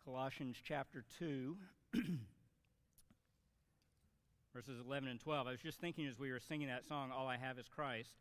Colossians chapter 2, verses 11 and 12. I was just thinking as we were singing that song, All I Have is Christ,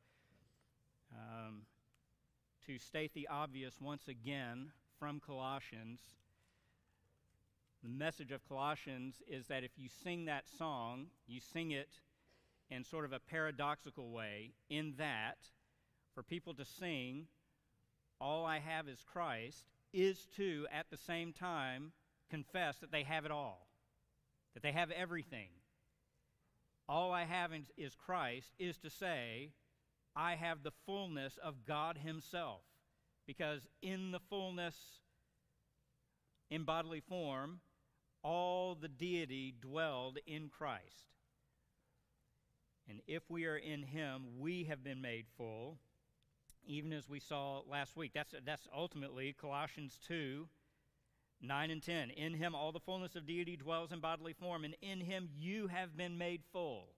to state the obvious once again from Colossians. The message of Colossians is that if you sing that song, you sing it in sort of a paradoxical way, in that for people to sing, All I Have is Christ, is to, at the same time, confess that they have it all, that they have everything. All I have is Christ is to say, I have the fullness of God Himself, because in the fullness, in bodily form, all the deity dwelled in Christ. And if we are in Him, we have been made full, even as we saw last week. That's ultimately Colossians 2, 9 and 10. In Him all the fullness of deity dwells in bodily form, and in Him you have been made full.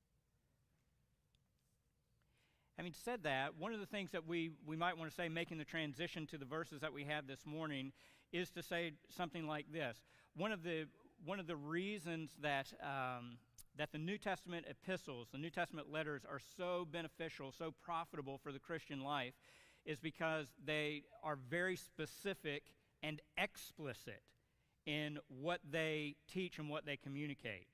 Having said that, one of the things that we might want to say, making the transition to the verses that we had this morning, is to say something like this. One of the reasons that that the New Testament epistles, the New Testament letters, are so beneficial, so profitable for the Christian life, is because they are very specific and explicit in what they teach and what they communicate.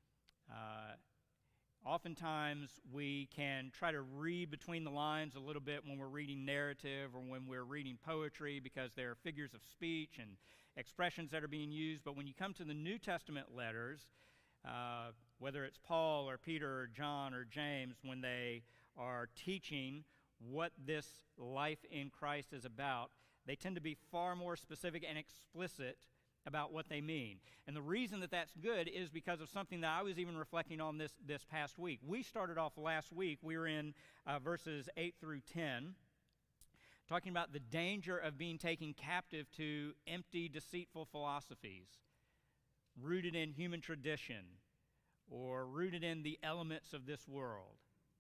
Oftentimes, we can try to read between the lines a little bit when we're reading narrative or when we're reading poetry, because there are figures of speech and expressions that are being used. But when you come to the New Testament letters, whether it's Paul or Peter or John or James, when they are teaching what this life in Christ is about, they tend to be far more specific and explicit about what they mean. And the reason that that's good is because of something that I was even reflecting on this past week. We started off last week, we were in verses 8 through 10, talking about the danger of being taken captive to empty, deceitful philosophies, rooted in human tradition, or rooted in the elements of this world.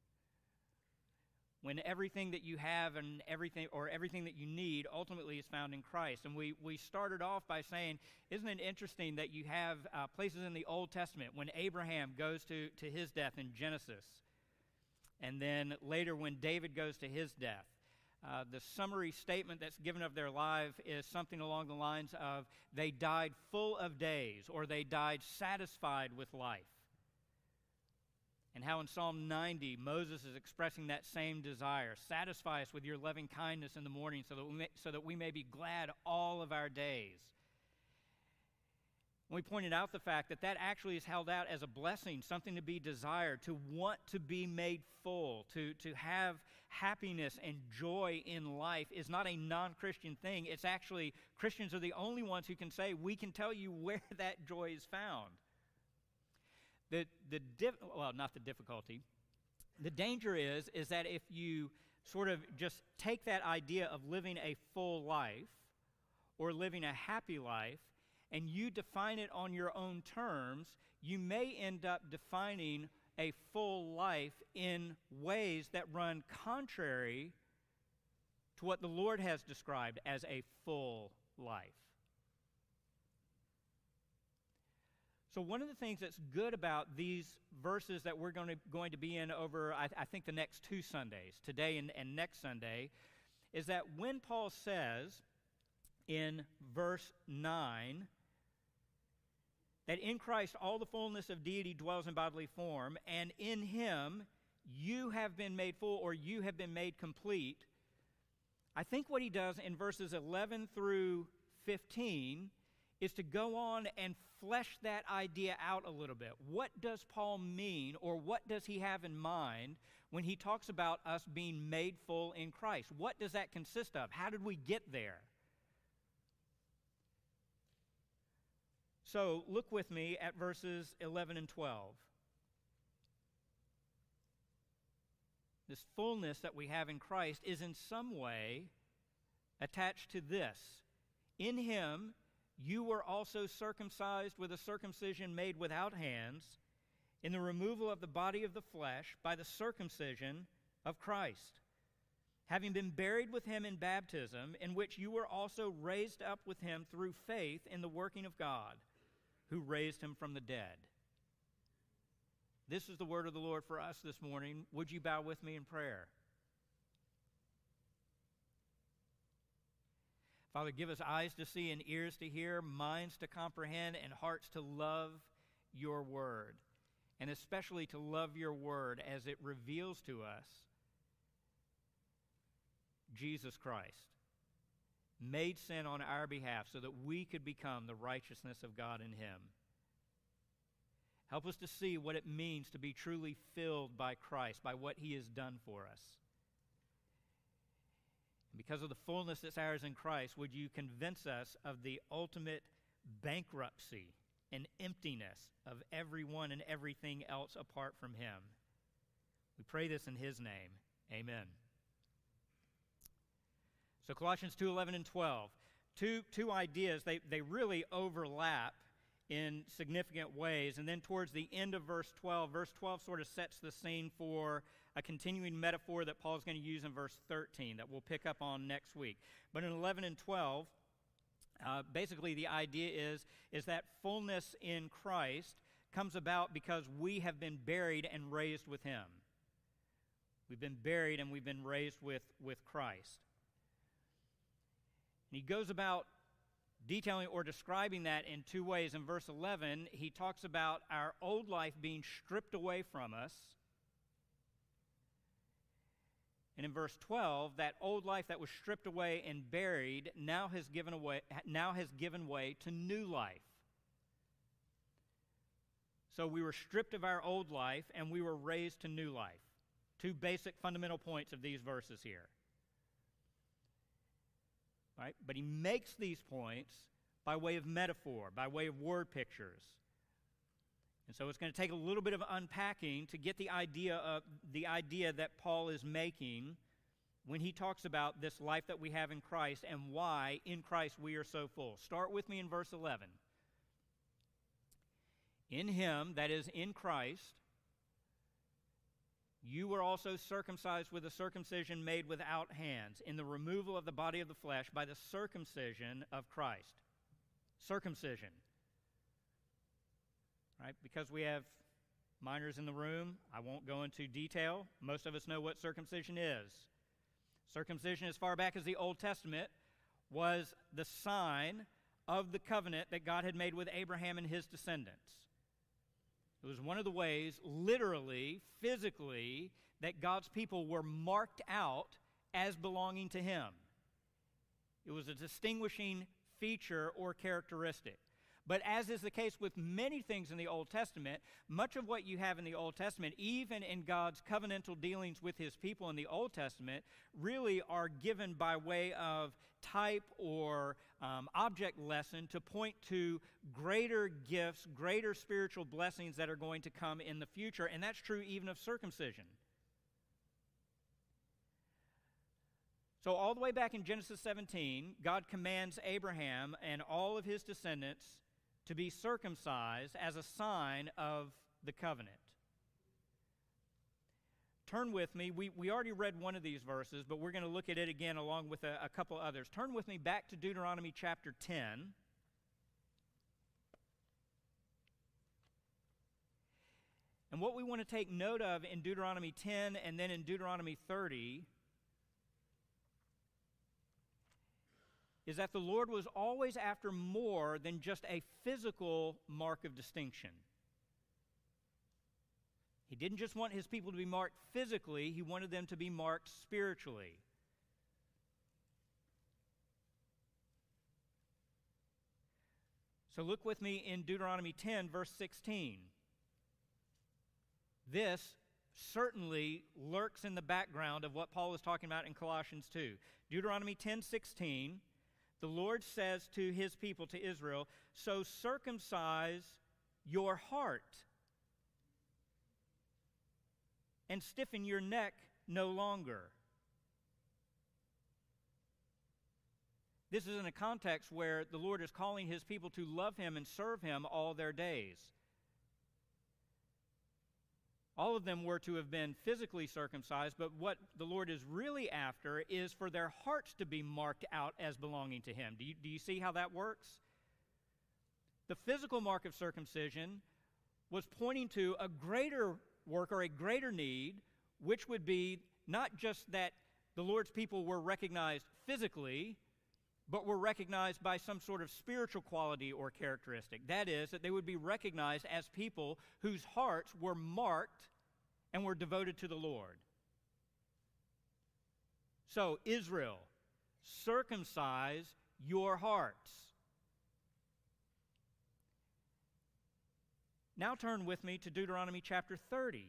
When everything that you have and everything that you need ultimately is found in Christ. And we started off by saying, isn't it interesting that you have places in the Old Testament when Abraham goes to his death in Genesis, and then later when David goes to his death, the summary statement that's given of their life is something along the lines of, they died full of days, or they died satisfied with life. And how in Psalm 90, Moses is expressing that same desire. Satisfy us with your loving kindness in the morning so that we may be glad all of our days. And we pointed out the fact that that actually is held out as a blessing, something to be desired, to want to be made full, to have happiness and joy in life is not a non-Christian thing. It's actually, Christians are the only ones who can say, we can tell you where that joy is found. Not the difficulty. The danger is that if you sort of just take that idea of living a full life or living a happy life and you define it on your own terms, you may end up defining a full life in ways that run contrary to what the Lord has described as a full life. So one of the things that's good about these verses that we're going to be in over, I think, the next 2 Sundays, today and next Sunday, is that when Paul says in verse 9 that in Christ all the fullness of deity dwells in bodily form, and in Him you have been made full, or you have been made complete, I think what he does in verses 11 through 15 is to go on and flesh that idea out a little bit. What does Paul mean, or what does he have in mind when he talks about us being made full in Christ? What does that consist of? How did we get there? So look with me at verses 11 and 12. This fullness that we have in Christ is in some way attached to this. In Him you were also circumcised with a circumcision made without hands, in the removal of the body of the flesh by the circumcision of Christ, having been buried with him in baptism, in which you were also raised up with him through faith in the working of God, who raised him from the dead. This is the word of the Lord for us this morning. Would you bow with me in prayer? Father, give us eyes to see and ears to hear, minds to comprehend, and hearts to love your word, and especially to love your word as it reveals to us Jesus Christ, made sin on our behalf so that we could become the righteousness of God in him. Help us to see what it means to be truly filled by Christ, by what he has done for us. And because of the fullness that's ours in Christ, would you convince us of the ultimate bankruptcy and emptiness of everyone and everything else apart from him? We pray this in his name. Amen. So Colossians 2:11 and 12, two ideas, they really overlap in significant ways. And then towards the end of verse 12 sort of sets the scene for a continuing metaphor that Paul's going to use in verse 13 that we'll pick up on next week. But in 11 and 12, basically the idea is that fullness in Christ comes about because we have been buried and raised with him. We've been buried and we've been raised with Christ. And he goes about detailing or describing that in two ways. In verse 11, he talks about our old life being stripped away from us. And in verse 12, that old life that was stripped away and buried now has given way to new life. So we were stripped of our old life and we were raised to new life. Two basic fundamental points of these verses here. Right? But he makes these points by way of metaphor, by way of word pictures. And so it's going to take a little bit of unpacking to get the idea that Paul is making when he talks about this life that we have in Christ and why in Christ we are so full. Start with me in verse 11. In him, that is in Christ, you were also circumcised with a circumcision made without hands, in the removal of the body of the flesh by the circumcision of Christ. Circumcision. Right? Because we have minors in the room, I won't go into detail. Most of us know what circumcision is. Circumcision, as far back as the Old Testament, was the sign of the covenant that God had made with Abraham and his descendants. It was one of the ways, literally, physically, that God's people were marked out as belonging to him. It was a distinguishing feature or characteristic. But as is the case with many things in the Old Testament, much of what you have in the Old Testament, even in God's covenantal dealings with his people in the Old Testament, really are given by way of type or object lesson to point to greater gifts, greater spiritual blessings that are going to come in the future. And that's true even of circumcision. So all the way back in Genesis 17, God commands Abraham and all of his descendants to be circumcised as a sign of the covenant. Turn with me. We already read one of these verses, but we're going to look at it again along with a couple others. Turn with me back to Deuteronomy chapter 10. And what we want to take note of in Deuteronomy 10 and then in Deuteronomy 30 is that the Lord was always after more than just a physical mark of distinction. He didn't just want his people to be marked physically, he wanted them to be marked spiritually. So look with me in Deuteronomy 10, verse 16. This certainly lurks in the background of what Paul is talking about in Colossians 2. Deuteronomy 10:16, the Lord says to his people, to Israel, "So circumcise your heart and stiffen your neck no longer." This is in a context where the Lord is calling his people to love him and serve him all their days. All of them were to have been physically circumcised, but what the Lord is really after is for their hearts to be marked out as belonging to Him. Do you see how that works? The physical mark of circumcision was pointing to a greater work or a greater need, which would be not just that the Lord's people were recognized physically, but were recognized by some sort of spiritual quality or characteristic. That is, that they would be recognized as people whose hearts were marked and were devoted to the Lord. So, Israel, circumcise your hearts. Now turn with me to Deuteronomy chapter 30.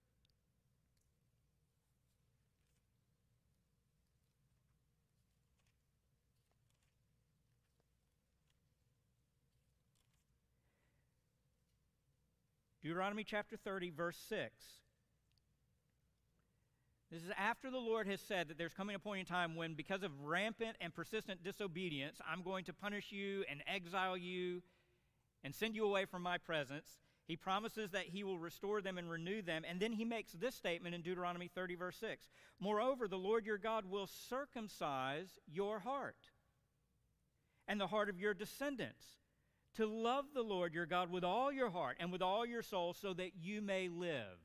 Deuteronomy chapter 30, verse 6. This is after the Lord has said that there's coming a point in time when, because of rampant and persistent disobedience, I'm going to punish you and exile you and send you away from my presence. He promises that He will restore them and renew them. And then He makes this statement in Deuteronomy 30, verse 6. Moreover, the Lord your God will circumcise your heart and the heart of your descendants, to love the Lord your God with all your heart and with all your soul, so that you may live.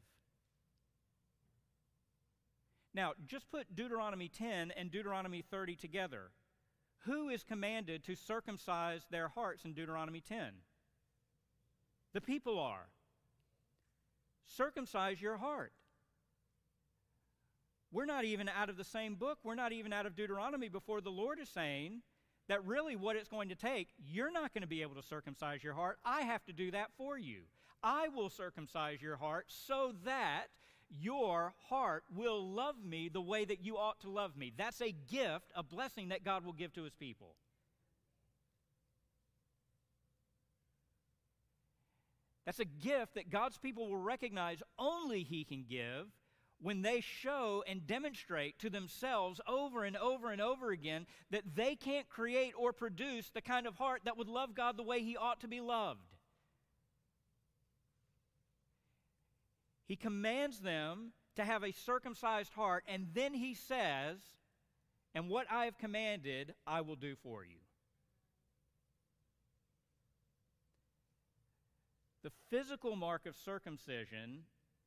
Now, just put Deuteronomy 10 and Deuteronomy 30 together. Who is commanded to circumcise their hearts in Deuteronomy 10? The people are. Circumcise your heart. We're not even out of the same book. We're not even out of Deuteronomy before the Lord is saying that really what it's going to take, you're not going to be able to circumcise your heart. I have to do that for you. I will circumcise your heart so that your heart will love me the way that you ought to love me. That's a gift, a blessing that God will give to His people. That's a gift that God's people will recognize only He can give when they show and demonstrate to themselves over and over and over again that they can't create or produce the kind of heart that would love God the way He ought to be loved. He commands them to have a circumcised heart, and then He says, and what I have commanded, I will do for you. The physical mark of circumcision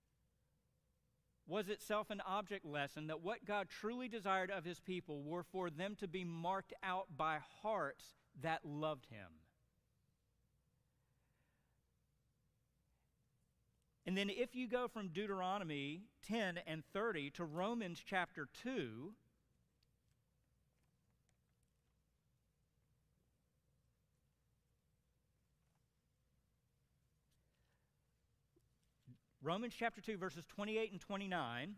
was itself an object lesson that what God truly desired of His people were for them to be marked out by hearts that loved Him. And then if you go from Deuteronomy 10 and 30 to Romans chapter 2, Romans chapter 2, verses 28 and 29.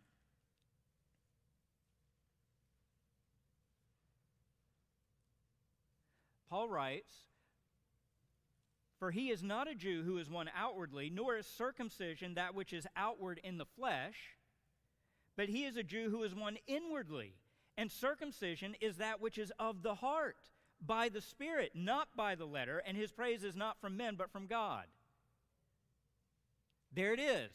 Paul writes, "For he is not a Jew who is one outwardly, nor is circumcision that which is outward in the flesh, but he is a Jew who is one inwardly. And circumcision is that which is of the heart, by the Spirit, not by the letter, and his praise is not from men, but from God." There it is.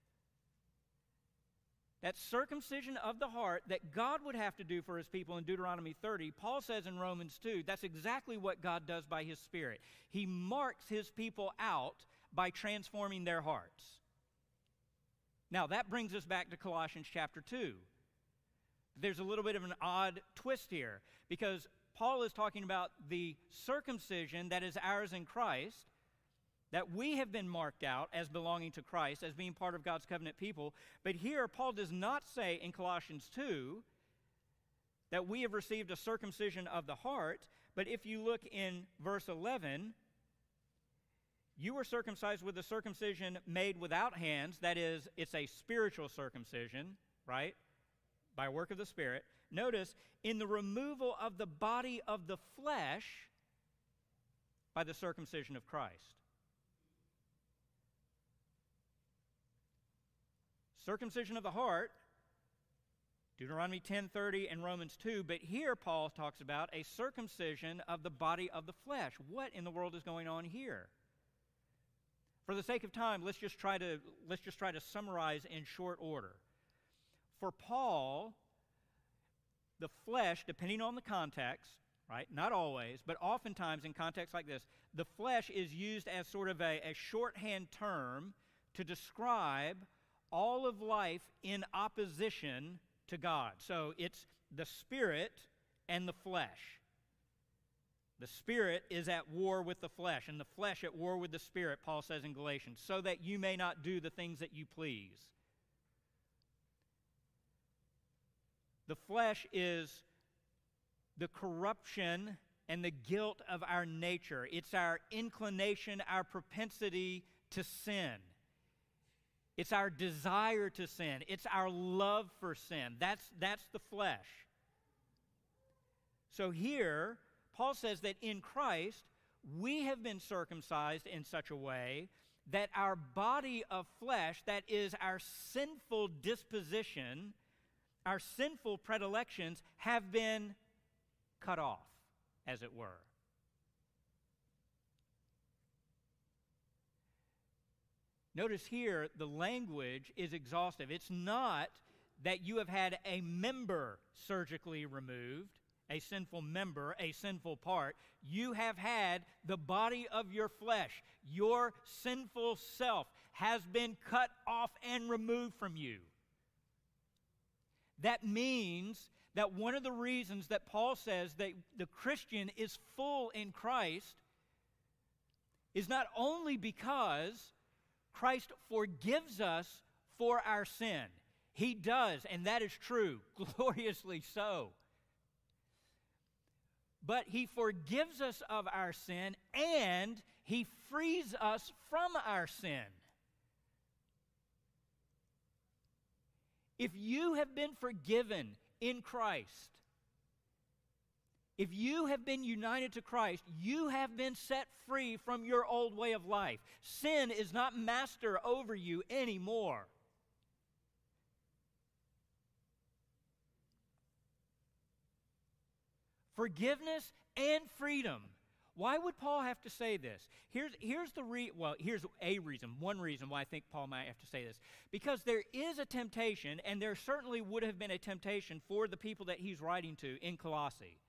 That circumcision of the heart that God would have to do for His people in Deuteronomy 30, Paul says in Romans 2, that's exactly what God does by His Spirit. He marks His people out by transforming their hearts. Now, that brings us back to Colossians chapter 2. There's a little bit of an odd twist here, because Paul is talking about the circumcision that is ours in Christ, that we have been marked out as belonging to Christ, as being part of God's covenant people. But here, Paul does not say in Colossians 2 that we have received a circumcision of the heart, but if you look in verse 11, you were circumcised with a circumcision made without hands. That is, it's a spiritual circumcision, right? By work of the Spirit. Notice, in the removal of the body of the flesh by the circumcision of Christ. Circumcision of the heart, Deuteronomy 10:30 and Romans 2, but here Paul talks about a circumcision of the body of the flesh. What in the world is going on here? For the sake of time, let's just try to summarize in short order. For Paul, the flesh, depending on the context, right? Not always, but oftentimes in contexts like this, the flesh is used as sort of a shorthand term to describe all of life in opposition to God. So it's the spirit and the flesh. The spirit is at war with the flesh, and the flesh at war with the spirit, Paul says in Galatians, so that you may not do the things that you please. The flesh is the corruption and the guilt of our nature. It's our inclination, our propensity to sin. It's our desire to sin. It's our love for sin. That's the flesh. So here, Paul says that in Christ, we have been circumcised in such a way that our body of flesh, that is our sinful disposition, our sinful predilections, have been cut off, as it were. Notice here, the language is exhaustive. It's not that you have had a member surgically removed, a sinful member, a sinful part. You have had the body of your flesh. Your sinful self has been cut off and removed from you. That means that one of the reasons that Paul says that the Christian is full in Christ is not only because Christ forgives us for our sin. He does, and that is true, gloriously so. But He forgives us of our sin, and He frees us from our sin. If you have been forgiven in Christ, if you have been united to Christ, you have been set free from your old way of life. Sin is not master over you anymore. Forgiveness and freedom. Why would Paul have to say this? Here's a reason, one reason why I think Paul might have to say this. Because there is a temptation, and there certainly would have been a temptation for the people that he's writing to in Colossae.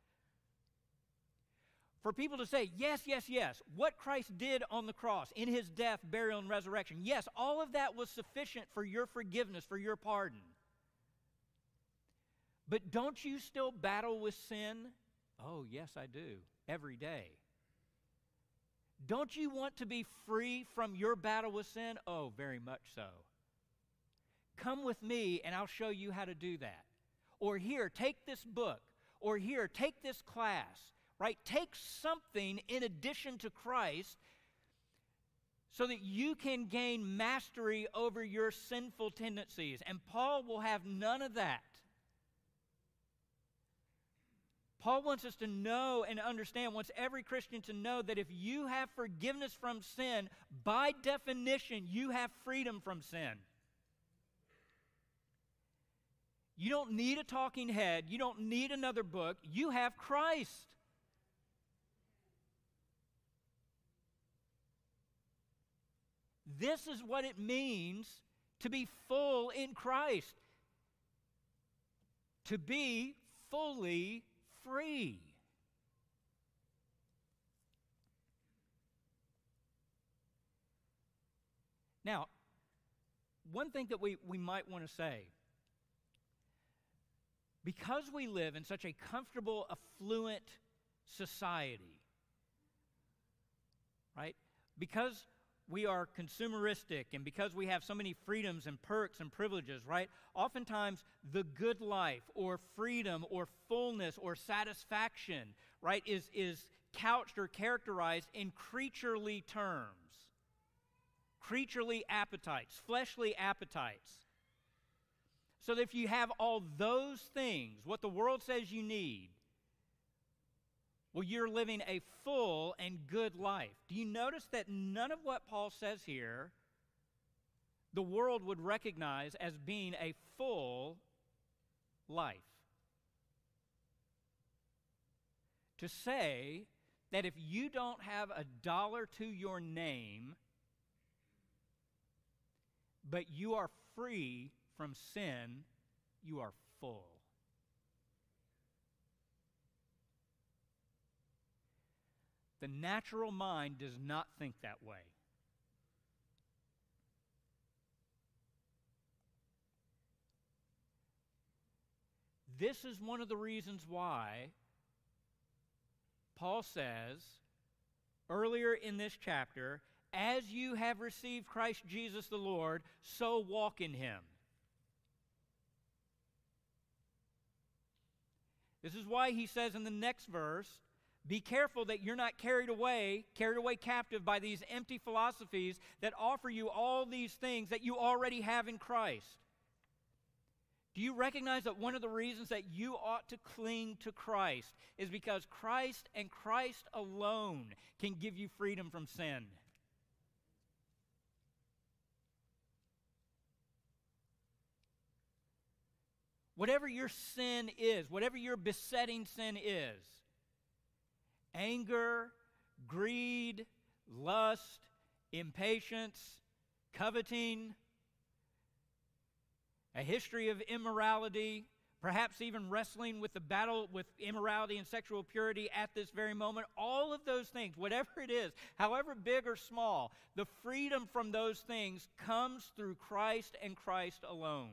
For people to say, yes, yes, yes, what Christ did on the cross, in His death, burial, and resurrection, yes, all of that was sufficient for your forgiveness, for your pardon. But don't you still battle with sin? Oh, yes, I do, every day. Don't you want to be free from your battle with sin? Oh, very much so. Come with me and I'll show you how to do that. Or here, take this book. Or here, take this class. Right? Take something in addition to Christ so that you can gain mastery over your sinful tendencies. And Paul will have none of that. Paul wants us to know and understand, wants every Christian to know that if you have forgiveness from sin, by definition, you have freedom from sin. You don't need a talking head. You don't need another book. You have Christ. This is what it means to be full in Christ. To be fully free. Now, one thing that we might want to say, because we live in such a comfortable, affluent society, right? Because we are consumeristic and because we have so many freedoms and perks and privileges, right? Oftentimes, the good life or freedom or fullness or satisfaction, right, is couched or characterized in creaturely terms. Creaturely appetites, fleshly appetites. So that if you have all those things, what the world says you need, well, you're living a full and good life. Do you notice that none of what Paul says here, the world would recognize as being a full life? To say that if you don't have $1 to your name, but you are free from sin. You are full. The natural mind does not think that way. This is one of the reasons why Paul says earlier in this chapter, as you have received Christ Jesus the Lord, so walk in him. This is why he says in the next verse, be careful that you're not carried away captive by these empty philosophies that offer you all these things that you already have in Christ. Do you recognize that one of the reasons that you ought to cling to Christ is because Christ and Christ alone can give you freedom from sin? Whatever your sin is, whatever your besetting sin is, anger, greed, lust, impatience, coveting, a history of immorality, perhaps even wrestling with the battle with immorality and sexual purity at this very moment, all of those things, whatever it is, however big or small, the freedom from those things comes through Christ and Christ alone.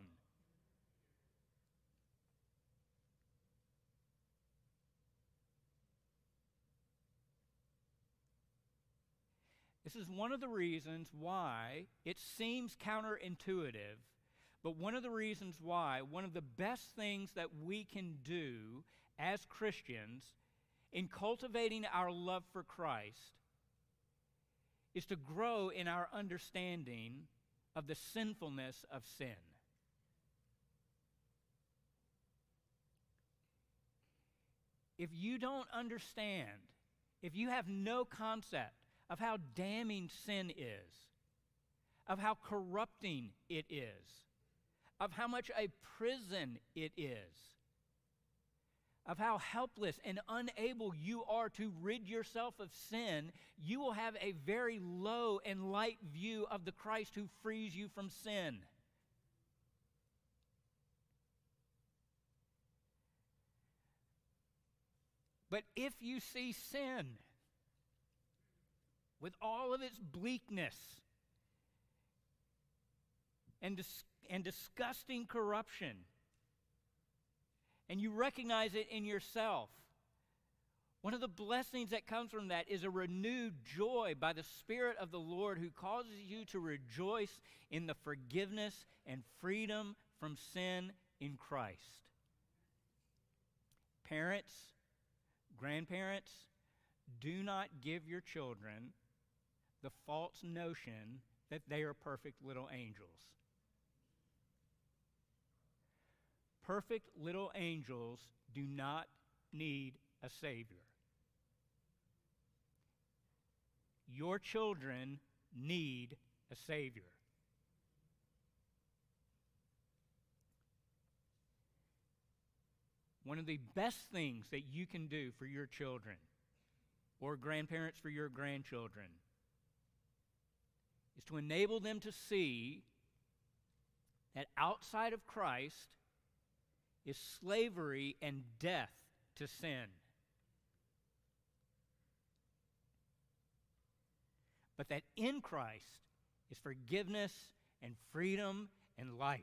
This is one of the reasons why it seems counterintuitive, but one of the reasons why one of the best things that we can do as Christians in cultivating our love for Christ is to grow in our understanding of the sinfulness of sin. If you don't understand, if you have no concept of how damning sin is, of how corrupting it is, of how much a prison it is, of how helpless and unable you are to rid yourself of sin, you will have a very low and light view of the Christ who frees you from sin. But if you see sin with all of its bleakness and disgusting corruption, and you recognize it in yourself, one of the blessings that comes from that is a renewed joy by the Spirit of the Lord who causes you to rejoice in the forgiveness and freedom from sin in Christ. Parents, grandparents, do not give your children the false notion that they are perfect little angels. Perfect little angels do not need a Savior. Your children need a Savior. One of the best things that you can do for your children, or grandparents for your grandchildren, is to enable them to see that outside of Christ is slavery and death to sin. But that in Christ is forgiveness and freedom and life.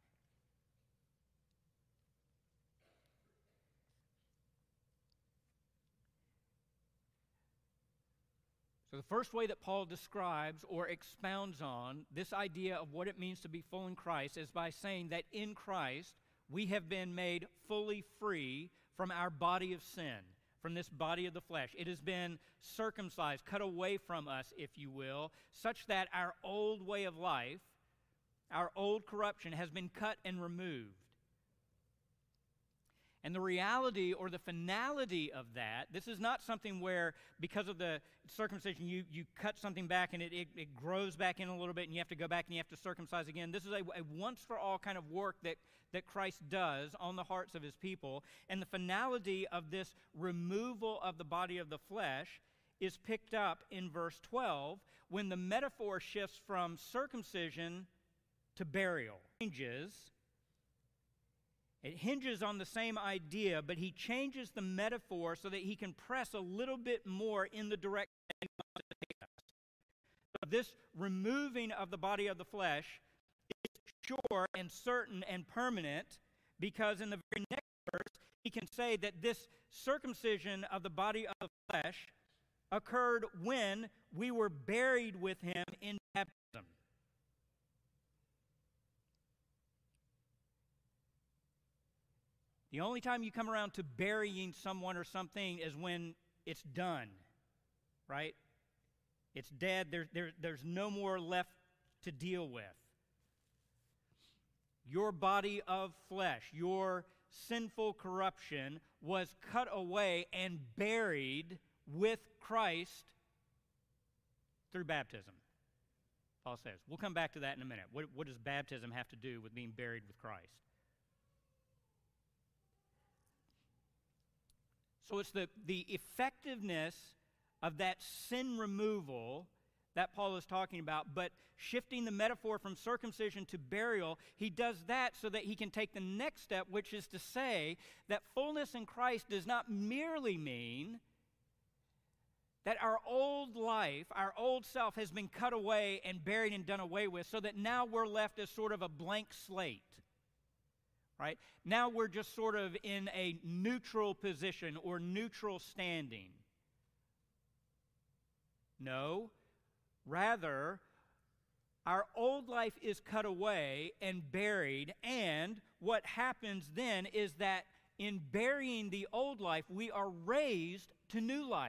So the first way that Paul describes or expounds on this idea of what it means to be full in Christ is by saying that in Christ we have been made fully free from our body of sin, from this body of the flesh. It has been circumcised, cut away from us, if you will, such that our old way of life, our old corruption has been cut and removed. And the reality or the finality of that, this is not something where because of the circumcision you cut something back and it grows back in a little bit and you have to go back and you have to circumcise again. This is a once-for-all kind of work that Christ does on the hearts of his people. And the finality of this removal of the body of the flesh is picked up in verse 12 when the metaphor shifts from circumcision to burial. It hinges on the same idea, but he changes the metaphor so that he can press a little bit more in the direction that he wants to take us. So this removing of the body of the flesh is sure and certain and permanent, because in the very next verse, he can say that this circumcision of the body of the flesh occurred when we were buried with him in baptism. The only time you come around to burying someone or something is when it's done, right? It's dead. There's no more left to deal with. Your body of flesh, your sinful corruption was cut away and buried with Christ through baptism, Paul says. We'll come back to that in a minute. What does baptism have to do with being buried with Christ? So it's the effectiveness of that sin removal that Paul is talking about, but shifting the metaphor from circumcision to burial, he does that so that he can take the next step, which is to say that fullness in Christ does not merely mean that our old life, our old self has been cut away and buried and done away with, so that now we're left as sort of a blank slate. Right? Now we're just sort of in a neutral position or neutral standing. No, rather, our old life is cut away and buried, and what happens then is that in burying the old life, we are raised to new life.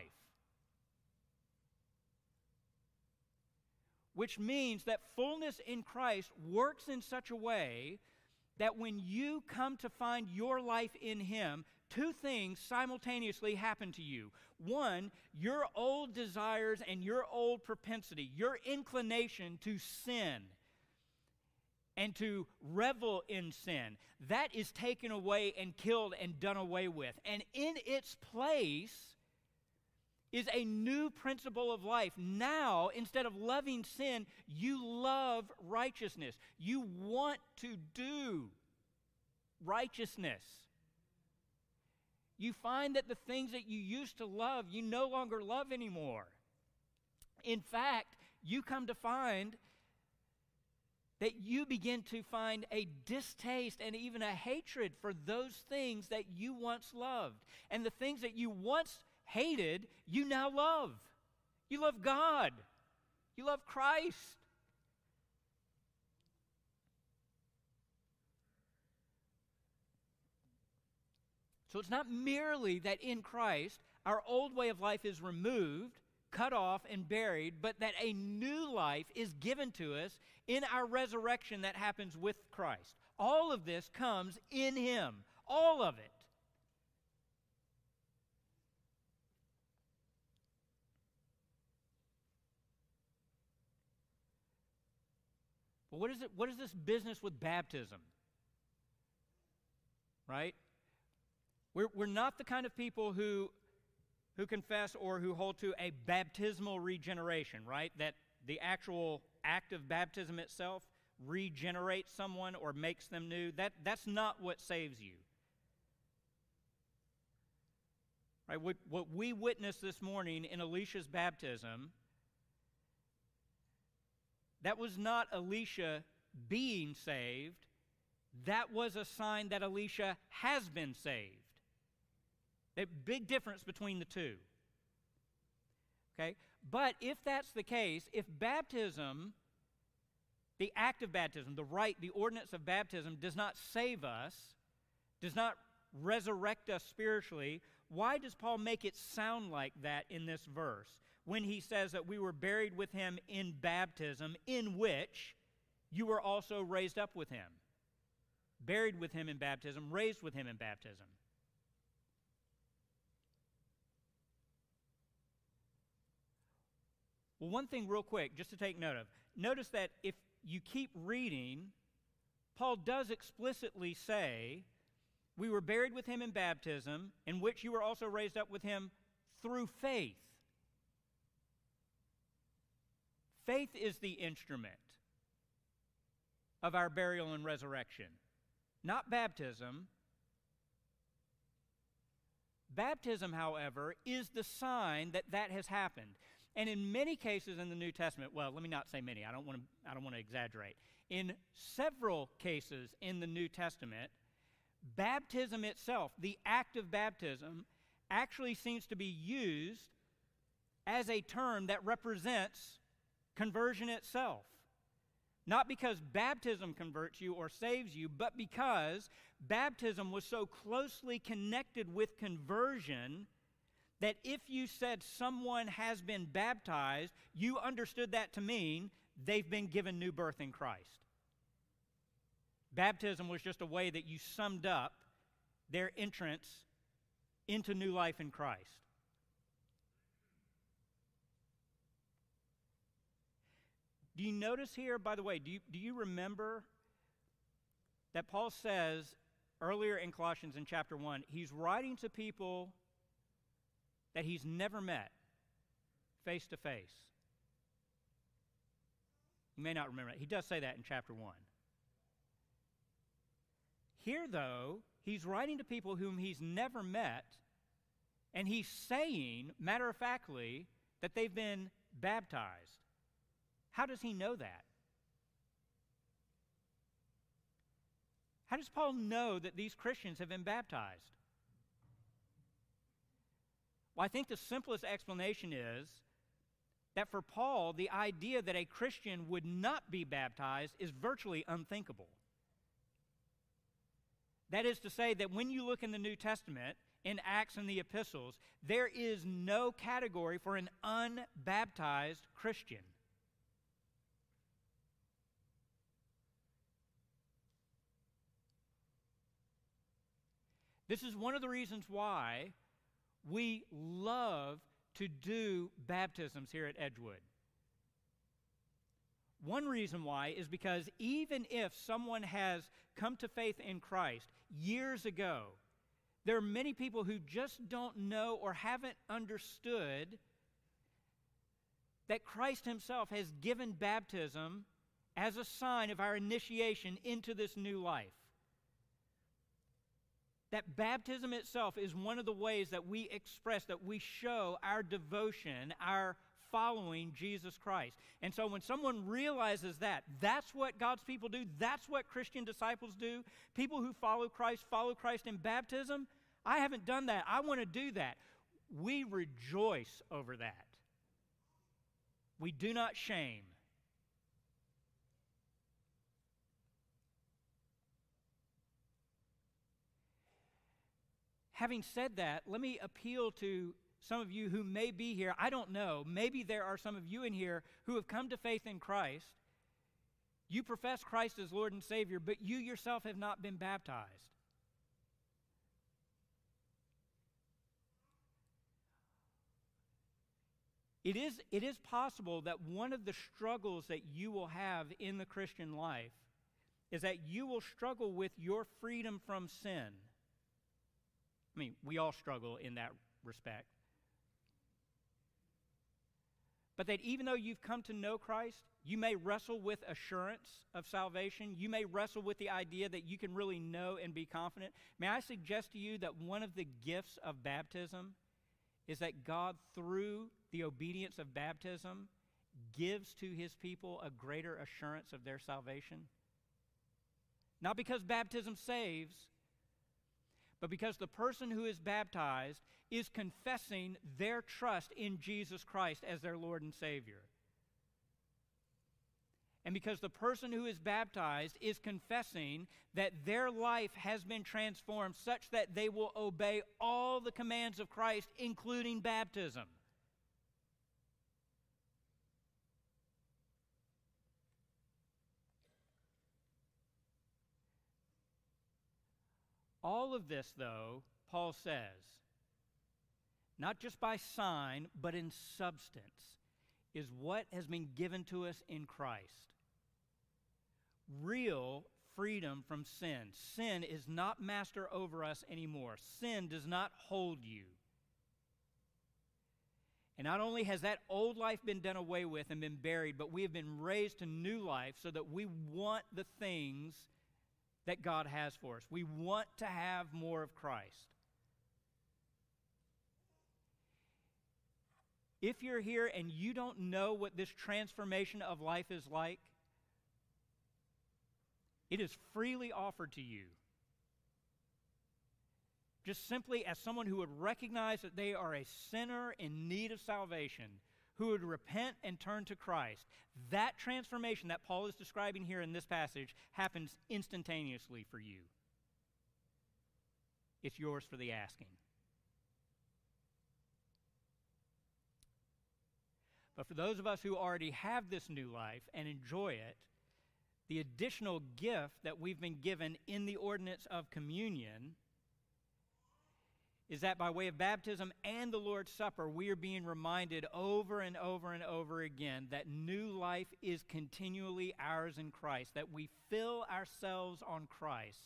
Which means that fullness in Christ works in such a way that when you come to find your life in Him, two things simultaneously happen to you. One, your old desires and your old propensity, your inclination to sin and to revel in sin, that is taken away and killed and done away with. And in its place is a new principle of life. Now, instead of loving sin, you love righteousness. You want to do righteousness. You find that the things that you used to love, you no longer love anymore. In fact, you come to find that you begin to find a distaste and even a hatred for those things that you once loved. And the things that you once hated, you now love. You love God. You love Christ. So it's not merely that in Christ our old way of life is removed, cut off, and buried, but that a new life is given to us in our resurrection that happens with Christ. All of this comes in Him. All of it. But what is this business with baptism? Right? We're not the kind of people who confess or who hold to a baptismal regeneration, right? That the actual act of baptism itself regenerates someone or makes them new. That's not what saves you. Right? What we witnessed this morning in Alicia's baptism, that was not Alicia being saved. That was a sign that Alicia has been saved. A big difference between the two. Okay? But if that's the case, if baptism, the act of baptism, the rite, the ordinance of baptism does not save us, does not resurrect us spiritually, why does Paul make it sound like that in this verse when he says that we were buried with Him in baptism, in which you were also raised up with Him? Buried with Him in baptism, raised with Him in baptism. Well, one thing real quick, just to take note of. Notice that if you keep reading, Paul does explicitly say, we were buried with Him in baptism, in which you were also raised up with Him through faith. Faith is the instrument of our burial and resurrection. Not baptism. Baptism, however, is the sign that that has happened. And in many cases in the New Testament, well, let me not say many. I don't want to exaggerate. In several cases in the New Testament, baptism itself, the act of baptism, actually seems to be used as a term that represents conversion itself. Not because baptism converts you or saves you, but because baptism was so closely connected with conversion that if you said someone has been baptized, you understood that to mean they've been given new birth in Christ. Baptism was just a way that you summed up their entrance into new life in Christ. Do you notice here, by the way, do you remember that Paul says earlier in Colossians in chapter 1, he's writing to people that he's never met face to face. You may not remember that. He does say that in chapter 1. Here, though, he's writing to people whom he's never met, and he's saying, matter-of-factly, that they've been baptized. How does he know that? How does Paul know that these Christians have been baptized? Well, I think the simplest explanation is that for Paul, the idea that a Christian would not be baptized is virtually unthinkable. That is to say that when you look in the New Testament, in Acts and the epistles, there is no category for an unbaptized Christian. This is one of the reasons why we love to do baptisms here at Edgewood. One reason why is because even if someone has come to faith in Christ years ago, there are many people who just don't know or haven't understood that Christ himself has given baptism as a sign of our initiation into this new life. That baptism itself is one of the ways that we express, that we show our devotion, our following Jesus Christ. And so when someone realizes that, that's what God's people do, that's what Christian disciples do, people who follow Christ in baptism, I haven't done that, I want to do that. We rejoice over that. We do not shame. Having said that, let me appeal to some of you who may be here. I don't know. Maybe there are some of you in here who have come to faith in Christ. You profess Christ as Lord and Savior, but you yourself have not been baptized. It is possible that one of the struggles that you will have in the Christian life is that you will struggle with your freedom from sin. I mean, we all struggle in that respect. But that even though you've come to know Christ, you may wrestle with assurance of salvation. You may wrestle with the idea that you can really know and be confident. May I suggest to you that one of the gifts of baptism is that God, through the obedience of baptism, gives to his people a greater assurance of their salvation? Not because baptism saves, but because the person who is baptized is confessing their trust in Jesus Christ as their Lord and Savior. And because the person who is baptized is confessing that their life has been transformed such that they will obey all the commands of Christ, including baptism. All of this, though, Paul says, not just by sign, but in substance, is what has been given to us in Christ. Real freedom from sin. Sin is not master over us anymore. Sin does not hold you. And not only has that old life been done away with and been buried, but we have been raised to new life so that we want the things that God has for us. We want to have more of Christ. If you're here and you don't know what this transformation of life is like, it is freely offered to you. Just simply as someone who would recognize that they are a sinner in need of salvation, who would repent and turn to Christ. That transformation that Paul is describing here in this passage happens instantaneously for you. It's yours for the asking. But for those of us who already have this new life and enjoy it, the additional gift that we've been given in the ordinance of communion is that by way of baptism and the Lord's Supper, we are being reminded over and over and over again that new life is continually ours in Christ, that we fill ourselves on Christ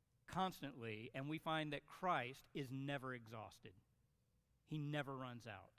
constantly, and we find that Christ is never exhausted. He never runs out.